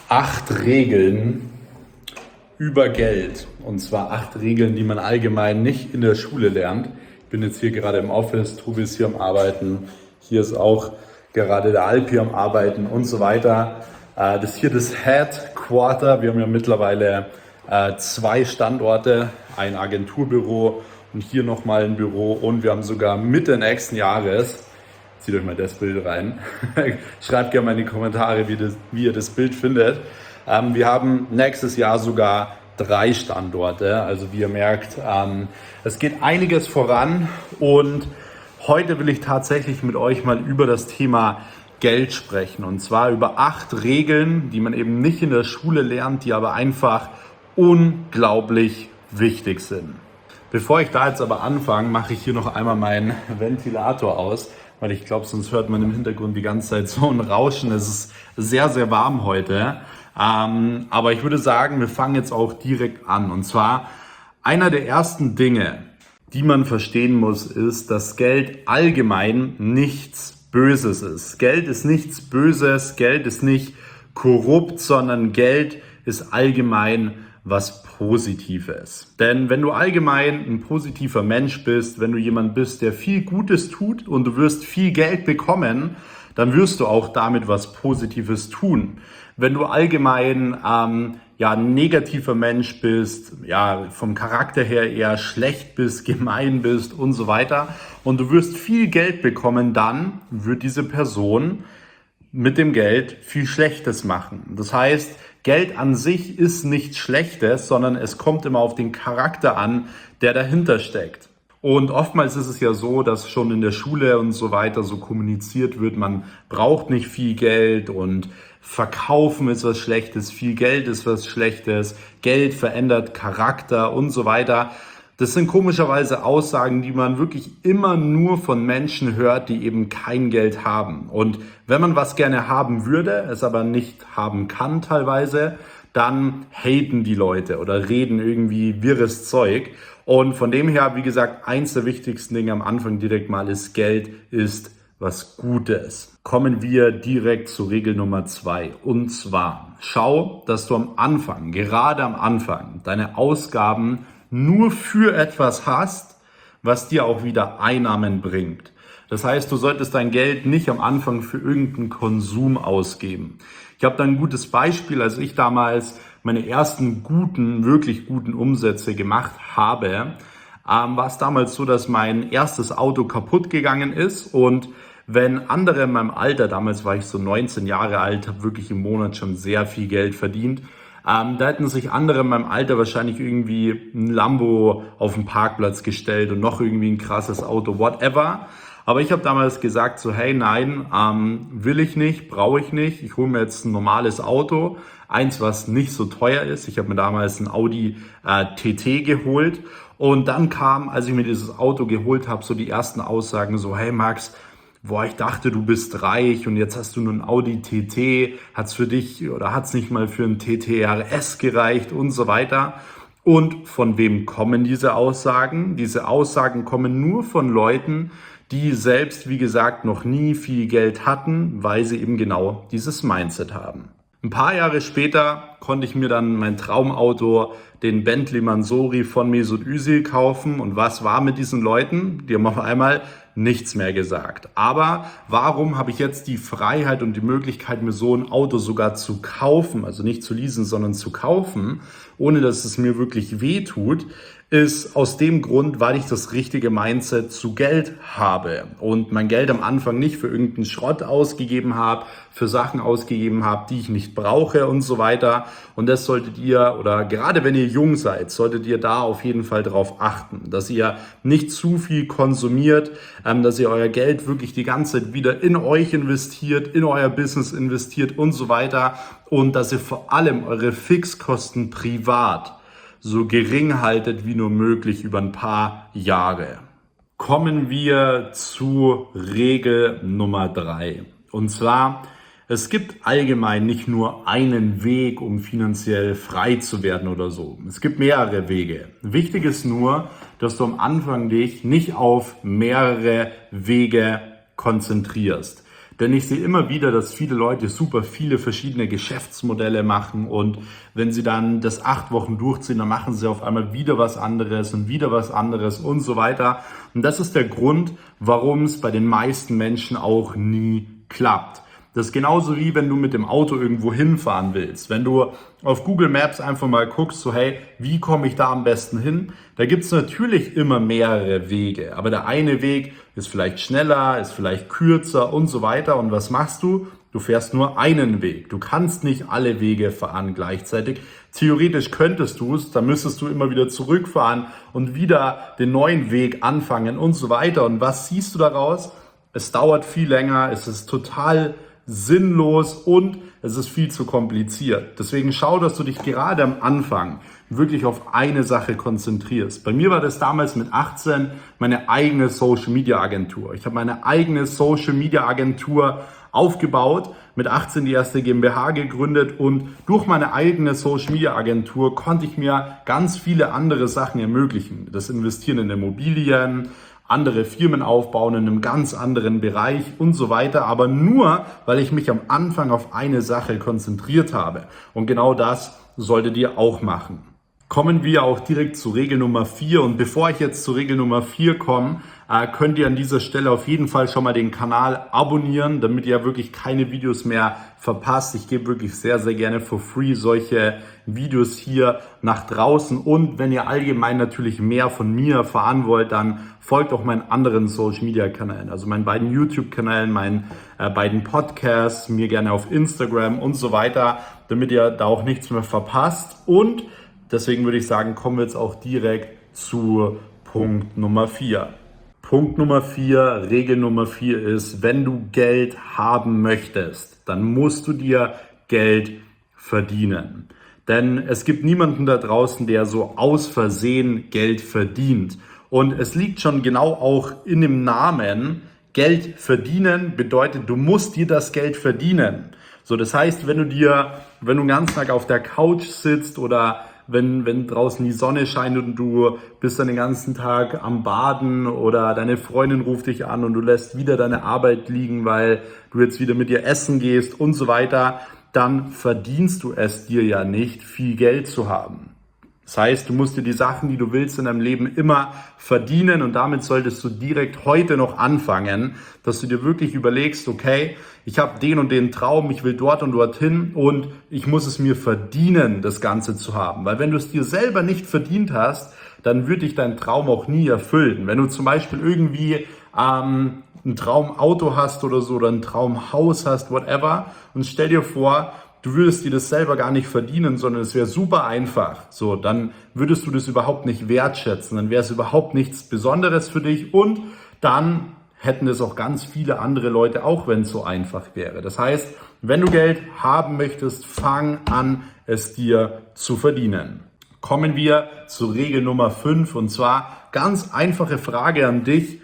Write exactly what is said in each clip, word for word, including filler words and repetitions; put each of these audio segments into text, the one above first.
acht Regeln über Geld. Und zwar acht Regeln, die man allgemein nicht in der Schule lernt. Ich bin jetzt hier gerade im Office, Tobi ist hier am Arbeiten. Hier ist auch gerade der Alp hier am Arbeiten und so weiter. Das ist hier das Headquarter. Wir haben ja mittlerweile zwei Standorte, ein Agenturbüro und hier nochmal ein Büro. Und wir haben sogar Mitte nächsten Jahres, zieht euch mal das Bild rein, schreibt gerne mal in die Kommentare, wie, das, wie ihr das Bild findet. Ähm, wir haben nächstes Jahr sogar drei Standorte, also wie ihr merkt, ähm, es geht einiges voran und heute will ich tatsächlich mit euch mal über das Thema Geld sprechen und zwar über acht Regeln, die man eben nicht in der Schule lernt, die aber einfach unglaublich wichtig sind. Bevor ich da jetzt aber anfange, mache ich hier noch einmal meinen Ventilator aus, weil ich glaube, sonst hört man im Hintergrund die ganze Zeit so ein Rauschen. Es ist sehr, sehr warm heute. Ähm, aber ich würde sagen, wir fangen jetzt auch direkt an. Und zwar, einer der ersten Dinge, die man verstehen muss, ist, dass Geld allgemein nichts Böses ist. Geld ist nichts Böses, Geld ist nicht korrupt, sondern Geld ist allgemein was Positives. Denn wenn du allgemein ein positiver Mensch bist, wenn du jemand bist, der viel Gutes tut und du wirst viel Geld bekommen, dann wirst du auch damit was Positives tun. Wenn du allgemein ähm, ja, ein negativer Mensch bist, ja, vom Charakter her eher schlecht bist, gemein bist und so weiter und du wirst viel Geld bekommen, dann wird diese Person mit dem Geld viel Schlechtes machen. Das heißt, Geld an sich ist nichts Schlechtes, sondern es kommt immer auf den Charakter an, der dahinter steckt. Und oftmals ist es ja so, dass schon in der Schule und so weiter so kommuniziert wird, man braucht nicht viel Geld und verkaufen ist was Schlechtes, viel Geld ist was Schlechtes, Geld verändert Charakter und so weiter. Das sind komischerweise Aussagen, die man wirklich immer nur von Menschen hört, die eben kein Geld haben. Und wenn man was gerne haben würde, es aber nicht haben kann teilweise, dann haten die Leute oder reden irgendwie wirres Zeug. Und von dem her, wie gesagt, eins der wichtigsten Dinge am Anfang direkt mal ist, Geld ist was Gutes. Kommen wir direkt zu Regel Nummer zwei. Und zwar, schau, dass du am Anfang, gerade am Anfang, deine Ausgaben nur für etwas hast, was dir auch wieder Einnahmen bringt. Das heißt, du solltest dein Geld nicht am Anfang für irgendeinen Konsum ausgeben. Ich habe da ein gutes Beispiel, als ich damals meine ersten guten, wirklich guten Umsätze gemacht habe, ähm, war es damals so, dass mein erstes Auto kaputt gegangen ist und wenn andere in meinem Alter, damals war ich so neunzehn Jahre alt, habe wirklich im Monat schon sehr viel Geld verdient, Ähm, da hätten sich andere in meinem Alter wahrscheinlich irgendwie ein Lambo auf den Parkplatz gestellt und noch irgendwie ein krasses Auto, whatever. Aber ich habe damals gesagt so, hey, nein, ähm, will ich nicht, brauche ich nicht. Ich hole mir jetzt ein normales Auto, eins, was nicht so teuer ist. Ich habe mir damals ein Audi äh, T T geholt. Und dann kam, als ich mir dieses Auto geholt habe, so die ersten Aussagen so, hey Max, boah, ich dachte, du bist reich und jetzt hast du nur ein Audi T T, hat's für dich oder hat's nicht mal für ein T T R S gereicht und so weiter. Und von wem kommen diese Aussagen? Diese Aussagen kommen nur von Leuten, die selbst, wie gesagt, noch nie viel Geld hatten, weil sie eben genau dieses Mindset haben. Ein paar Jahre später konnte ich mir dann mein Traumauto, den Bentley Mansory von Mesut Özil kaufen. Und was war mit diesen Leuten? Die haben auf einmal nichts mehr gesagt. Aber warum habe ich jetzt die Freiheit und die Möglichkeit, mir so ein Auto sogar zu kaufen, also nicht zu leasen, sondern zu kaufen, ohne dass es mir wirklich weh tut, ist aus dem Grund, weil ich das richtige Mindset zu Geld habe und mein Geld am Anfang nicht für irgendeinen Schrott ausgegeben habe, für Sachen ausgegeben habe, die ich nicht brauche und so weiter. Und das solltet ihr, oder gerade wenn ihr jung seid, solltet ihr da auf jeden Fall darauf achten, dass ihr nicht zu viel konsumiert, ähm, dass ihr euer Geld wirklich die ganze Zeit wieder in euch investiert, in euer Business investiert und so weiter und dass ihr vor allem eure Fixkosten privat so gering haltet wie nur möglich über ein paar Jahre. Kommen wir zu Regel Nummer drei. Und zwar, es gibt allgemein nicht nur einen Weg, um finanziell frei zu werden oder so. Es gibt mehrere Wege. Wichtig ist nur, dass du am Anfang dich nicht auf mehrere Wege konzentrierst. Denn ich sehe immer wieder, dass viele Leute super viele verschiedene Geschäftsmodelle machen und wenn sie dann das acht Wochen durchziehen, dann machen sie auf einmal wieder was anderes und wieder was anderes und so weiter. Und das ist der Grund, warum es bei den meisten Menschen auch nie klappt. Das ist genauso wie wenn du mit dem Auto irgendwo hinfahren willst. Wenn du auf Google Maps einfach mal guckst, so hey, wie komme ich da am besten hin? Da gibt es natürlich immer mehrere Wege. Aber der eine Weg ist vielleicht schneller, ist vielleicht kürzer und so weiter. Und was machst du? Du fährst nur einen Weg. Du kannst nicht alle Wege fahren gleichzeitig. Theoretisch könntest du es, dann müsstest du immer wieder zurückfahren und wieder den neuen Weg anfangen und so weiter. Und was siehst du daraus? Es dauert viel länger, es ist total sinnlos und es ist viel zu kompliziert. Deswegen schau, dass du dich gerade am Anfang wirklich auf eine Sache konzentrierst. Bei mir war das damals mit achtzehn meine eigene Social Media Agentur. Ich habe meine eigene Social Media Agentur aufgebaut, mit achtzehn die erste GmbH gegründet und durch meine eigene Social Media Agentur konnte ich mir ganz viele andere Sachen ermöglichen. Das Investieren in Immobilien, andere Firmen aufbauen in einem ganz anderen Bereich und so weiter, aber nur, weil ich mich am Anfang auf eine Sache konzentriert habe. Und genau das solltet ihr auch machen. Kommen wir auch direkt zu Regel Nummer vier und bevor ich jetzt zu Regel Nummer vier komme, könnt ihr an dieser Stelle auf jeden Fall schon mal den Kanal abonnieren, damit ihr wirklich keine Videos mehr verpasst. Ich gebe wirklich sehr, sehr gerne for free solche Videos hier nach draußen und wenn ihr allgemein natürlich mehr von mir erfahren wollt, dann folgt auch meinen anderen Social Media Kanälen, also meinen beiden YouTube-Kanälen, meinen äh, beiden Podcasts, mir gerne auf Instagram und so weiter, damit ihr da auch nichts mehr verpasst und deswegen würde ich sagen, kommen wir jetzt auch direkt zu Punkt Nummer vier. Punkt Nummer vier, Regel Nummer vier ist, wenn du Geld haben möchtest, dann musst du dir Geld verdienen. Denn es gibt niemanden da draußen, der so aus Versehen Geld verdient. Und es liegt schon genau auch in dem Namen, Geld verdienen bedeutet, du musst dir das Geld verdienen. So, das heißt, wenn du dir, wenn du den ganzen Tag auf der Couch sitzt oder wenn, wenn draußen die Sonne scheint und du bist dann den ganzen Tag am Baden oder deine Freundin ruft dich an und du lässt wieder deine Arbeit liegen, weil du jetzt wieder mit ihr essen gehst und so weiter, dann verdienst du es dir ja nicht, viel Geld zu haben. Das heißt, du musst dir die Sachen, die du willst in deinem Leben immer verdienen und damit solltest du direkt heute noch anfangen, dass du dir wirklich überlegst, okay, ich habe den und den Traum, ich will dort und dorthin und ich muss es mir verdienen, das Ganze zu haben. Weil wenn du es dir selber nicht verdient hast, dann wird dich dein Traum auch nie erfüllen. Wenn du zum Beispiel irgendwie ähm, ein Traumauto hast oder so oder ein Traumhaus hast, whatever, und stell dir vor, du würdest dir das selber gar nicht verdienen, sondern es wäre super einfach. So, dann würdest du das überhaupt nicht wertschätzen, dann wäre es überhaupt nichts Besonderes für dich und dann hätten es auch ganz viele andere Leute, auch wenn es so einfach wäre. Das heißt, wenn du Geld haben möchtest, fang an, es dir zu verdienen. Kommen wir zur Regel Nummer fünf und zwar ganz einfache Frage an dich.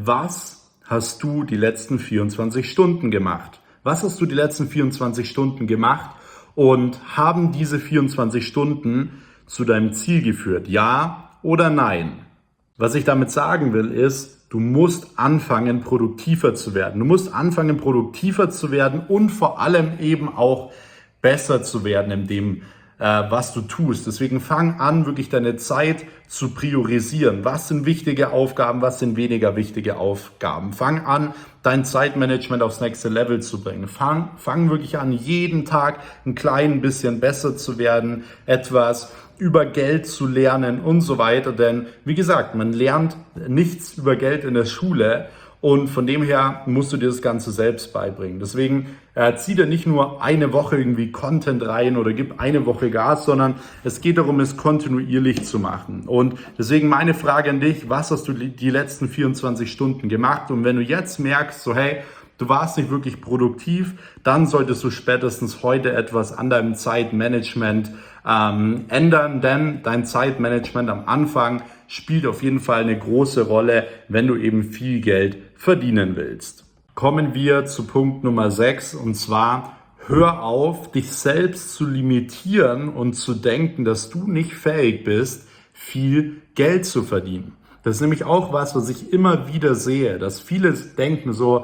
Was hast du die letzten vierundzwanzig Stunden gemacht? Was hast du die letzten vierundzwanzig Stunden gemacht und haben diese vierundzwanzig Stunden zu deinem Ziel geführt? Ja oder nein? Was ich damit sagen will ist, du musst anfangen, produktiver zu werden. Du musst anfangen, produktiver zu werden und vor allem eben auch besser zu werden in dem, äh, was du tust. Deswegen fang an, wirklich deine Zeit zu priorisieren. Was sind wichtige Aufgaben, was sind weniger wichtige Aufgaben? Fang an, dein Zeitmanagement aufs nächste Level zu bringen. Fang, fang wirklich an, jeden Tag ein klein bisschen besser zu werden, etwas über Geld zu lernen und so weiter. Denn wie gesagt, man lernt nichts über Geld in der Schule und von dem her musst du dir das Ganze selbst beibringen. Deswegen äh, zieh dir nicht nur eine Woche irgendwie Content rein oder gib eine Woche Gas, sondern es geht darum, es kontinuierlich zu machen. Und deswegen meine Frage an dich, was hast du die letzten vierundzwanzig Stunden gemacht? Und wenn du jetzt merkst, so hey, du warst nicht wirklich produktiv, dann solltest du spätestens heute etwas an deinem Zeitmanagement ähm, ändern, denn dein Zeitmanagement am Anfang spielt auf jeden Fall eine große Rolle, wenn du eben viel Geld verdienen willst. Kommen wir zu Punkt Nummer sechs und zwar hör auf, dich selbst zu limitieren und zu denken, dass du nicht fähig bist, viel Geld zu verdienen. Das ist nämlich auch was, was ich immer wieder sehe, dass viele denken so,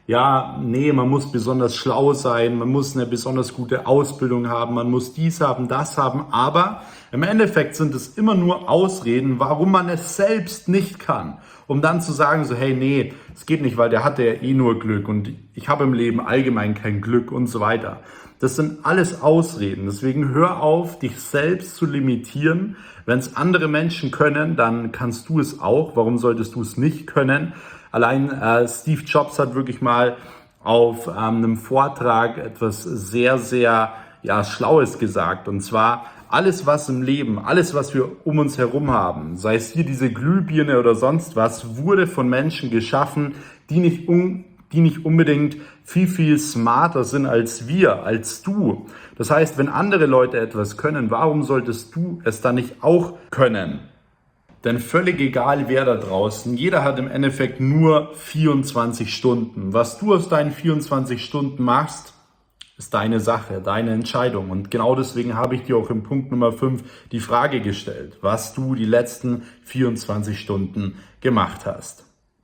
ja, nee, man muss besonders schlau sein, man muss eine besonders gute Ausbildung haben, man muss dies haben, das haben, aber im Endeffekt sind es immer nur Ausreden, warum man es selbst nicht kann. Um dann zu sagen so, hey, nee, es geht nicht, weil der hatte ja eh nur Glück und ich habe im Leben allgemein kein Glück und so weiter. Das sind alles Ausreden. Deswegen hör auf, dich selbst zu limitieren. Wenn es andere Menschen können, dann kannst du es auch. Warum solltest du es nicht können? Allein äh, Steve Jobs hat wirklich mal auf ähm, einem Vortrag etwas sehr, sehr ja, Schlaues gesagt. Und zwar, alles was im Leben, alles was wir um uns herum haben, sei es hier diese Glühbirne oder sonst was, wurde von Menschen geschaffen, die nicht, un, die nicht unbedingt viel, viel smarter sind als wir, als du. Das heißt, wenn andere Leute etwas können, warum solltest du es dann nicht auch können? Denn völlig egal, wer da draußen, jeder hat im Endeffekt nur vierundzwanzig Stunden. Was du aus deinen vierundzwanzig Stunden machst, ist deine Sache, deine Entscheidung. Und genau deswegen habe ich dir auch im Punkt Nummer fünf die Frage gestellt, was du die letzten vierundzwanzig Stunden gemacht hast.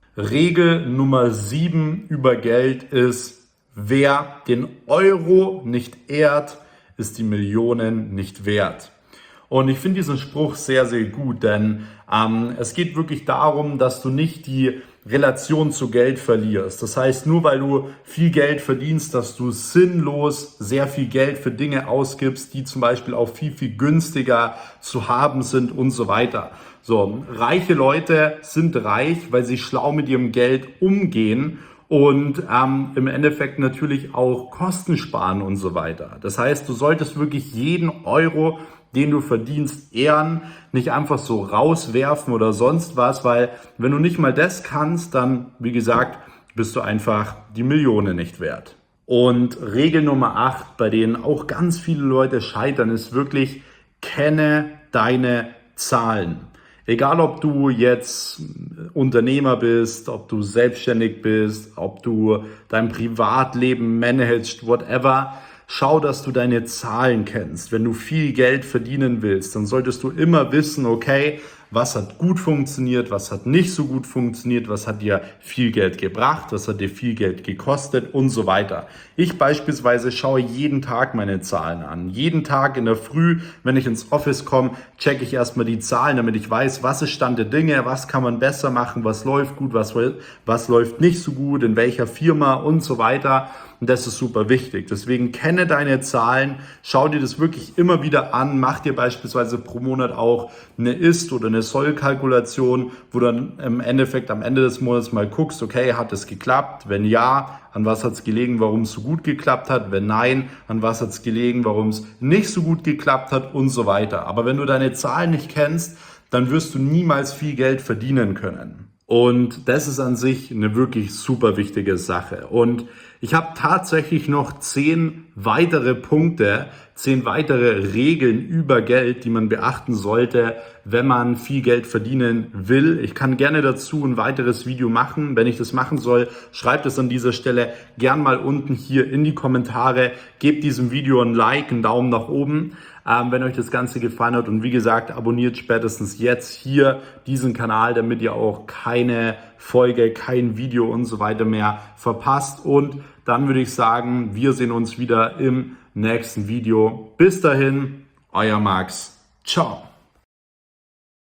Regel Nummer sieben über Geld ist, wer den Euro nicht ehrt, ist die Millionen nicht wert. Und ich finde diesen Spruch sehr, sehr gut, denn ähm, es geht wirklich darum, dass du nicht die Relation zu Geld verlierst. Das heißt, nur weil du viel Geld verdienst, dass du sinnlos sehr viel Geld für Dinge ausgibst, die zum Beispiel auch viel, viel günstiger zu haben sind und so weiter. So, reiche Leute sind reich, weil sie schlau mit ihrem Geld umgehen und ähm, im Endeffekt natürlich auch Kosten sparen und so weiter. Das heißt, du solltest wirklich jeden Euro, den du verdienst, ehren, nicht einfach so rauswerfen oder sonst was, weil wenn du nicht mal das kannst, dann, wie gesagt, bist du einfach die Millionen nicht wert. Und Regel Nummer acht, bei denen auch ganz viele Leute scheitern, ist wirklich, kenne deine Zahlen. Egal, ob du jetzt Unternehmer bist, ob du selbstständig bist, ob du dein Privatleben managst, whatever, schau, dass du deine Zahlen kennst. Wenn du viel Geld verdienen willst, dann solltest du immer wissen, okay, was hat gut funktioniert, was hat nicht so gut funktioniert, was hat dir viel Geld gebracht, was hat dir viel Geld gekostet und so weiter. Ich beispielsweise schaue jeden Tag meine Zahlen an. Jeden Tag in der Früh, wenn ich ins Office komme, checke ich erstmal die Zahlen, damit ich weiß, was ist Stand der Dinge, was kann man besser machen, was läuft gut, was, was läuft nicht so gut, in welcher Firma und so weiter. Und das ist super wichtig. Deswegen kenne deine Zahlen, schau dir das wirklich immer wieder an, mach dir beispielsweise pro Monat auch eine Ist- oder eine Soll-Kalkulation, wo dann im Endeffekt am Ende des Monats mal guckst, okay, hat es geklappt? Wenn ja, an was hat es gelegen, warum es so gut geklappt hat? Wenn nein, an was hat es gelegen, warum es nicht so gut geklappt hat und so weiter. Aber wenn du deine Zahlen nicht kennst, dann wirst du niemals viel Geld verdienen können. Und das ist an sich eine wirklich super wichtige Sache. Und ich habe tatsächlich noch zehn weitere Punkte, zehn weitere Regeln über Geld, die man beachten sollte, wenn man viel Geld verdienen will. Ich kann gerne dazu ein weiteres Video machen. Wenn ich das machen soll, schreibt es an dieser Stelle gern mal unten hier in die Kommentare. Gebt diesem Video ein Like, einen Daumen nach oben, ähm, wenn euch das Ganze gefallen hat. Und wie gesagt, abonniert spätestens jetzt hier diesen Kanal, damit ihr auch keine Folge, kein Video und so weiter mehr verpasst. Und dann würde ich sagen, wir sehen uns wieder im nächsten Video. Bis dahin, euer Max. Ciao.